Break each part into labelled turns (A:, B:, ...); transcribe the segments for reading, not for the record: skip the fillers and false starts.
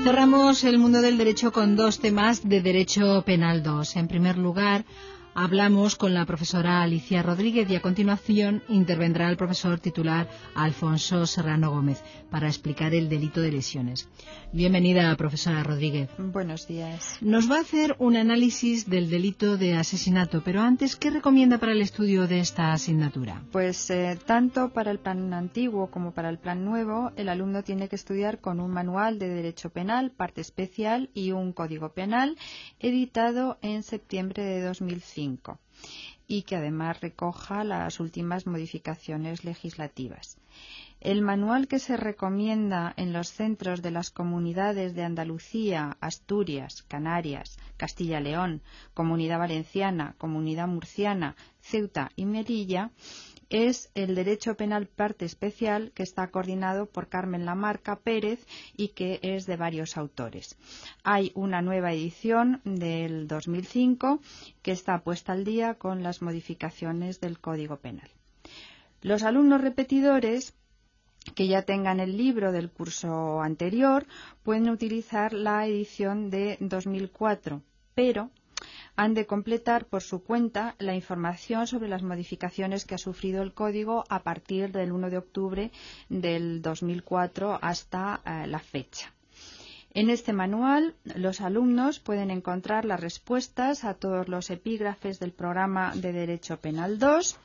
A: Cerramos el mundo del derecho con dos temas de Derecho Penal 2. En primer lugar, hablamos con la profesora Alicia Rodríguez y a continuación intervendrá el profesor titular Alfonso Serrano Gómez para explicar el delito de lesiones. Bienvenida, profesora Rodríguez.
B: Buenos días.
A: Nos va a hacer un análisis del delito de asesinato, pero antes, ¿qué recomienda para el estudio de esta asignatura?
B: Pues tanto para el plan antiguo como para el plan nuevo, el alumno tiene que estudiar con un manual de Derecho Penal, parte especial y un Código Penal, editado en septiembre de 2005 y que además recoja las últimas modificaciones legislativas. El manual que se recomienda en los centros de las comunidades de Andalucía, Asturias, Canarias, Castilla y León, Comunidad Valenciana, Comunidad Murciana, Ceuta y Melilla es el Derecho Penal Parte Especial, que está coordinado por Carmen Lamarca Pérez y que es de varios autores. Hay una nueva edición del 2005 que está puesta al día con las modificaciones del Código Penal. Los alumnos repetidores que ya tengan el libro del curso anterior pueden utilizar la edición de 2004, pero han de completar por su cuenta la información sobre las modificaciones que ha sufrido el Código a partir del 1 de octubre del 2004 hasta la fecha. En este manual, los alumnos pueden encontrar las respuestas a todos los epígrafes del programa de Derecho Penal 2.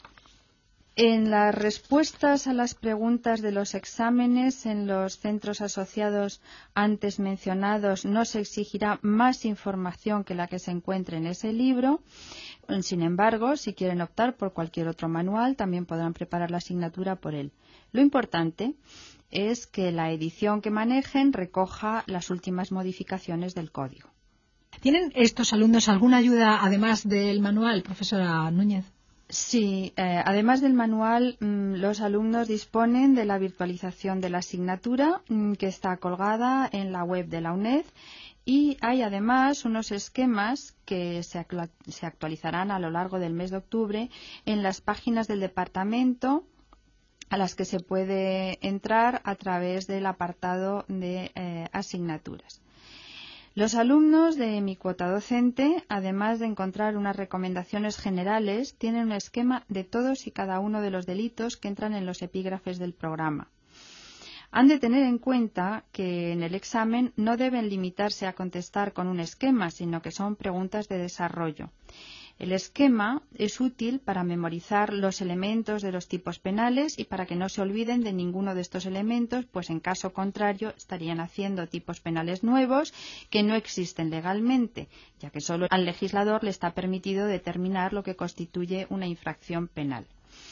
B: En las respuestas a las preguntas de los exámenes en los centros asociados antes mencionados no se exigirá más información que la que se encuentre en ese libro. Sin embargo, si quieren optar por cualquier otro manual, también podrán preparar la asignatura por él. Lo importante es que la edición que manejen recoja las últimas modificaciones del código.
A: ¿Tienen estos alumnos alguna ayuda además del manual, profesora Núñez?
B: Sí, además del manual, los alumnos disponen de la virtualización de la asignatura que está colgada en la web de la UNED y hay además unos esquemas que se actualizarán a lo largo del mes de octubre en las páginas del departamento a las que se puede entrar a través del apartado de asignaturas. Los alumnos de mi cuota docente, además de encontrar unas recomendaciones generales, tienen un esquema de todos y cada uno de los delitos que entran en los epígrafes del programa. Han de tener en cuenta que en el examen no deben limitarse a contestar con un esquema, sino que son preguntas de desarrollo. El esquema es útil para memorizar los elementos de los tipos penales y para que no se olviden de ninguno de estos elementos, pues en caso contrario estarían haciendo tipos penales nuevos que no existen legalmente, ya que solo al legislador le está permitido determinar lo que constituye una infracción penal.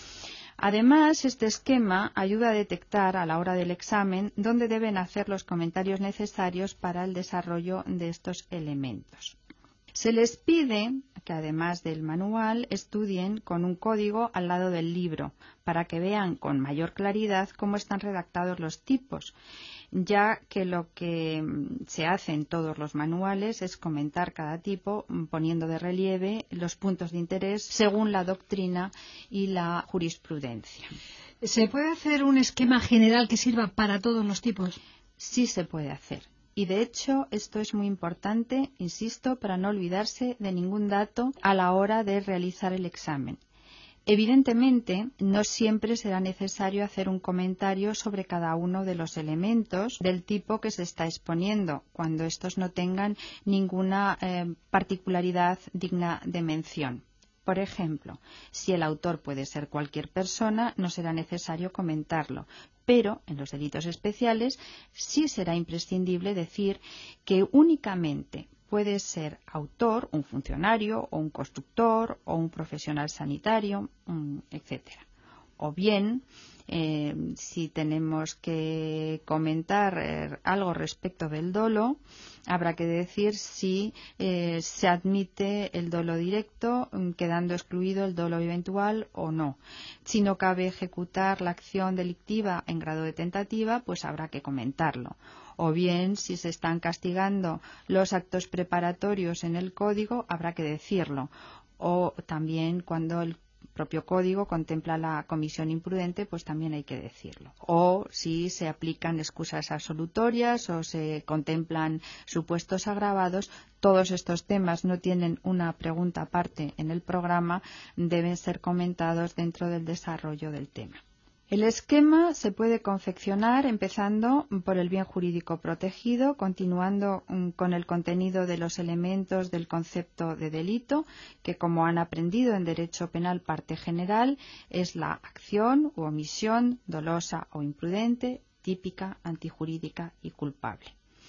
B: Además, este esquema ayuda a detectar a la hora del examen dónde deben hacer los comentarios necesarios para el desarrollo de estos elementos. Se les pide que, además del manual, estudien con un código al lado del libro para que vean con mayor claridad cómo están redactados los tipos, ya que lo que se hace en todos los manuales es comentar cada tipo poniendo de relieve los puntos de interés según la doctrina y la jurisprudencia.
A: ¿Se puede hacer un esquema general que sirva para todos los tipos?
B: Sí se puede hacer. Y de hecho esto es muy importante, insisto, para no olvidarse de ningún dato a la hora de realizar el examen. Evidentemente, no siempre será necesario hacer un comentario sobre cada uno de los elementos del tipo que se está exponiendo, cuando estos no tengan ninguna particularidad digna de mención. Por ejemplo, si el autor puede ser cualquier persona, no será necesario comentarlo, pero en los delitos especiales sí será imprescindible decir que únicamente puede ser autor un funcionario o un constructor o un profesional sanitario, etcétera. O bien, si tenemos que comentar algo respecto del dolo, habrá que decir si se admite el dolo directo, quedando excluido el dolo eventual o no. Si no cabe ejecutar la acción delictiva en grado de tentativa, pues habrá que comentarlo. O bien, si se están castigando los actos preparatorios en el código, habrá que decirlo. O también cuando el propio código contempla la comisión imprudente, pues también hay que decirlo. O si se aplican excusas absolutorias o se contemplan supuestos agravados, todos estos temas no tienen una pregunta aparte en el programa, deben ser comentados dentro del desarrollo del tema. El esquema se puede confeccionar empezando por el bien jurídico protegido, continuando con el contenido de los elementos del concepto de delito, que como han aprendido en Derecho Penal parte general, es la acción u omisión dolosa o imprudente, típica, antijurídica y culpable.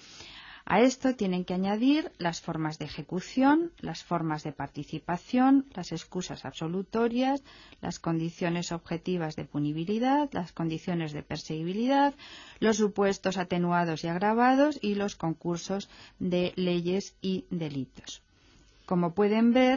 B: A esto tienen que añadir las formas de ejecución, las formas de participación, las excusas absolutorias, las condiciones objetivas de punibilidad, las condiciones de perseguibilidad, los supuestos atenuados y agravados y los concursos de leyes y delitos. Como pueden ver,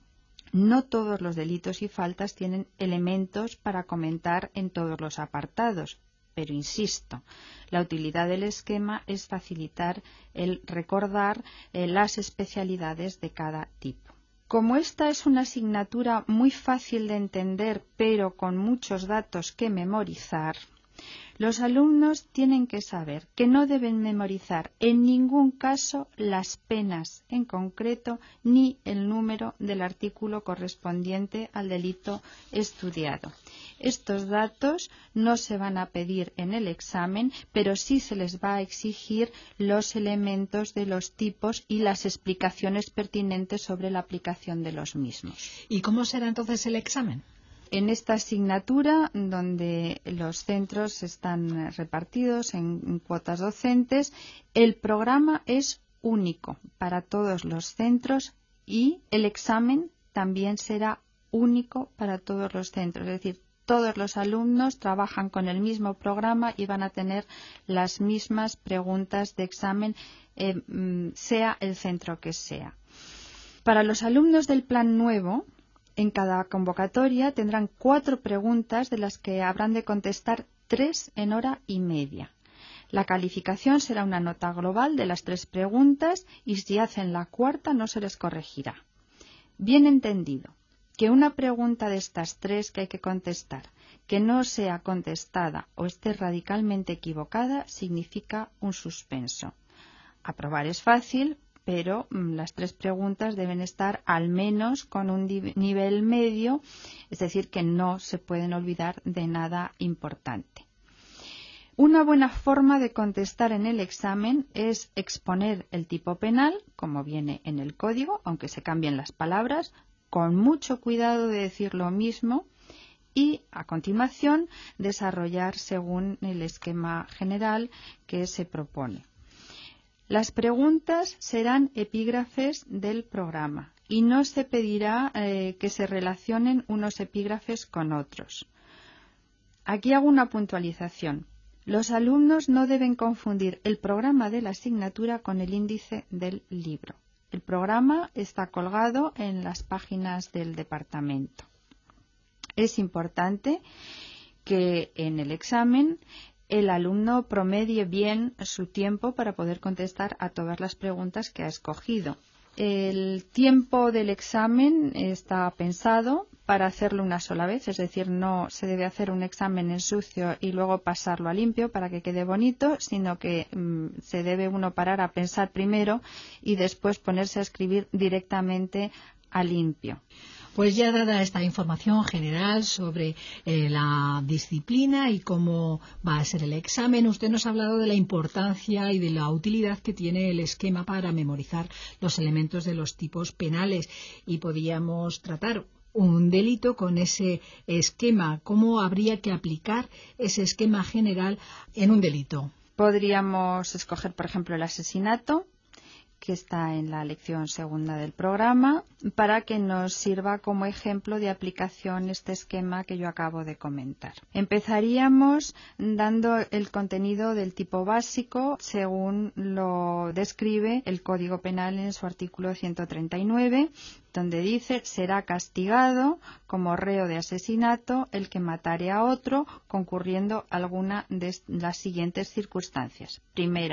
B: no todos los delitos y faltas tienen elementos para comentar en todos los apartados. Pero insisto, la utilidad del esquema es facilitar el recordar las especialidades de cada tipo. Como esta es una asignatura muy fácil de entender, pero con muchos datos que memorizar, los alumnos tienen que saber que no deben memorizar en ningún caso las penas en concreto ni el número del artículo correspondiente al delito estudiado. Estos datos no se van a pedir en el examen, pero sí se les va a exigir los elementos de los tipos y las explicaciones pertinentes sobre la aplicación de los mismos.
A: ¿Y cómo será entonces el examen?
B: En esta asignatura, donde los centros están repartidos en cuotas docentes, el programa es único para todos los centros y el examen también será único para todos los centros. Es decir, todos los alumnos trabajan con el mismo programa y van a tener las mismas preguntas de examen, sea el centro que sea. Para los alumnos del plan nuevo, en cada convocatoria tendrán 4 preguntas de las que habrán de contestar 3 en hora y media. La calificación será una nota global de las 3 preguntas y si hacen la cuarta no se les corregirá. Bien entendido, que una pregunta de estas 3 que hay que contestar que no sea contestada o esté radicalmente equivocada significa un suspenso. Aprobar es fácil, pero las 3 preguntas deben estar al menos con un nivel medio, es decir, que no se pueden olvidar de nada importante. Una buena forma de contestar en el examen es exponer el tipo penal, como viene en el código, aunque se cambien las palabras, con mucho cuidado de decir lo mismo y, a continuación, desarrollar según el esquema general que se propone. Las preguntas serán epígrafes del programa y no se pedirá que se relacionen unos epígrafes con otros. Aquí hago una puntualización. Los alumnos no deben confundir el programa de la asignatura con el índice del libro. El programa está colgado en las páginas del departamento. Es importante que en el examen el alumno promedie bien su tiempo para poder contestar a todas las preguntas que ha escogido. El tiempo del examen está pensado para hacerlo una sola vez, es decir, no se debe hacer un examen en sucio y luego pasarlo a limpio para que quede bonito, sino que se debe uno parar a pensar primero y después ponerse a escribir directamente a limpio.
A: Pues ya dada esta información general sobre la disciplina y cómo va a ser el examen, usted nos ha hablado de la importancia y de la utilidad que tiene el esquema para memorizar los elementos de los tipos penales y podíamos tratar un delito con ese esquema. ¿Cómo habría que aplicar ese esquema general en un delito?
B: Podríamos escoger, por ejemplo, el asesinato, que está en la lección segunda del programa, para que nos sirva como ejemplo de aplicación este esquema que yo acabo de comentar. Empezaríamos dando el contenido del tipo básico según lo describe el Código Penal en su artículo 139, donde dice: será castigado como reo de asesinato el que matare a otro concurriendo alguna de las siguientes circunstancias. Primera,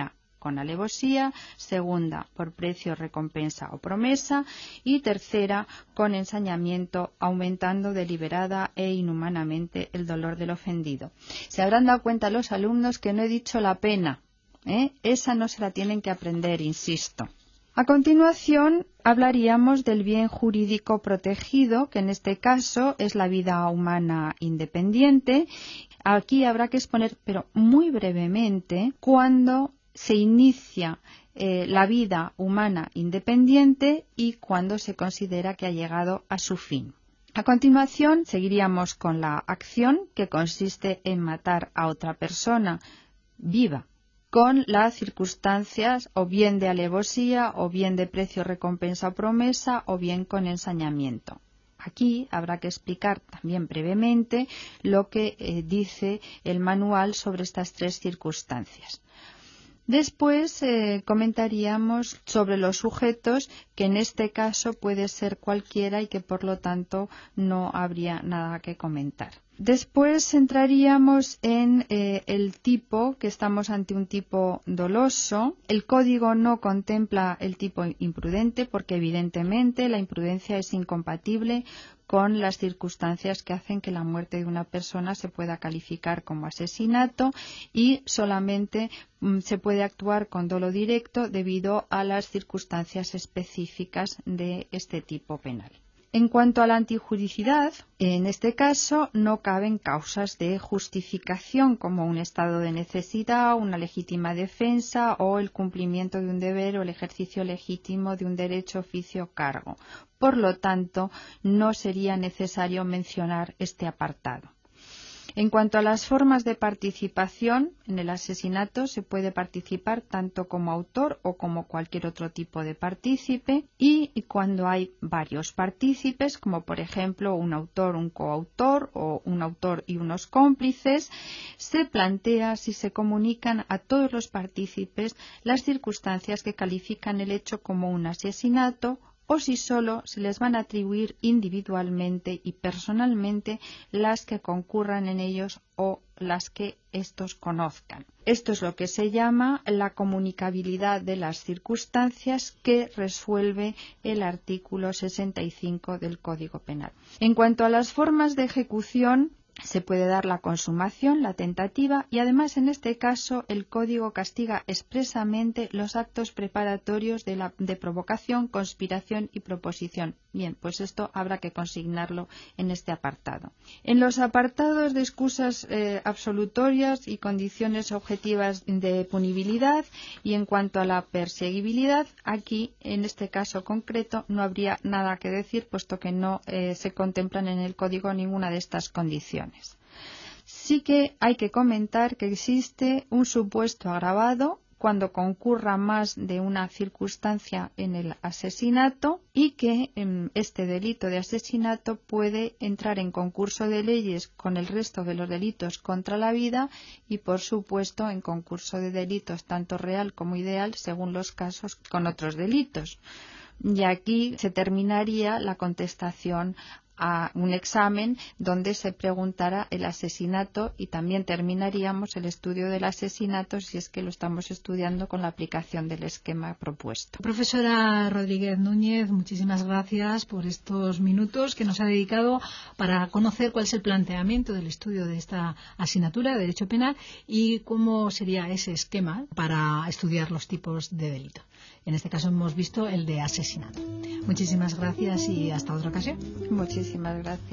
B: con alevosía, segunda por precio, recompensa o promesa y tercera con ensañamiento, aumentando deliberada e inhumanamente el dolor del ofendido. Se habrán dado cuenta los alumnos que no he dicho la pena, esa no se la tienen que aprender, insisto. A continuación, hablaríamos del bien jurídico protegido, que en este caso es la vida humana independiente. Aquí habrá que exponer, pero muy brevemente, cuándo se inicia la vida humana independiente y cuándo se considera que ha llegado a su fin. A continuación, seguiríamos con la acción, que consiste en matar a otra persona viva, con las circunstancias o bien de alevosía, o bien de precio, recompensa o promesa, o bien con ensañamiento. Aquí habrá que explicar también brevemente lo que dice el manual sobre estas tres circunstancias. Después comentaríamos sobre los sujetos, que en este caso puede ser cualquiera y que por lo tanto no habría nada que comentar. Después entraríamos en el tipo, que estamos ante un tipo doloso. El código no contempla el tipo imprudente porque evidentemente la imprudencia es incompatible con las circunstancias que hacen que la muerte de una persona se pueda calificar como asesinato y solamente se puede actuar con dolo directo debido a las circunstancias específicas de este tipo penal. En cuanto a la antijuricidad, en este caso no caben causas de justificación como un estado de necesidad, una legítima defensa o el cumplimiento de un deber o el ejercicio legítimo de un derecho, oficio o cargo. Por lo tanto, no sería necesario mencionar este apartado. En cuanto a las formas de participación, en el asesinato se puede participar tanto como autor o como cualquier otro tipo de partícipe, y cuando hay varios partícipes, como por ejemplo un autor, un coautor o un autor y unos cómplices, se plantea si se comunican a todos los partícipes las circunstancias que califican el hecho como un asesinato, o si solo se les van a atribuir individualmente y personalmente las que concurran en ellos o las que éstos conozcan. Esto es lo que se llama la comunicabilidad de las circunstancias, que resuelve el artículo 65 del Código Penal. En cuanto a las formas de ejecución, se puede dar la consumación, la tentativa, y además en este caso el Código castiga expresamente los actos preparatorios de provocación, conspiración y proposición. Bien, pues esto habrá que consignarlo en este apartado. En los apartados de excusas absolutorias y condiciones objetivas de punibilidad, y en cuanto a la perseguibilidad, aquí en este caso concreto no habría nada que decir, puesto que no se contemplan en el Código ninguna de estas condiciones. Sí que hay que comentar que existe un supuesto agravado cuando concurra más de una circunstancia en el asesinato, y que este delito de asesinato puede entrar en concurso de leyes con el resto de los delitos contra la vida y, por supuesto, en concurso de delitos tanto real como ideal, según los casos, con otros delitos. Y aquí se terminaría la contestación a un examen donde se preguntara el asesinato, y también terminaríamos el estudio del asesinato si es que lo estamos estudiando con la aplicación del esquema propuesto.
A: Profesora Rodríguez Núñez, muchísimas gracias por estos minutos que nos ha dedicado para conocer cuál es el planteamiento del estudio de esta asignatura de Derecho Penal y cómo sería ese esquema para estudiar los tipos de delito. En este caso hemos visto el de asesinato. Muchísimas gracias y hasta otra ocasión.
B: Muchísimas gracias.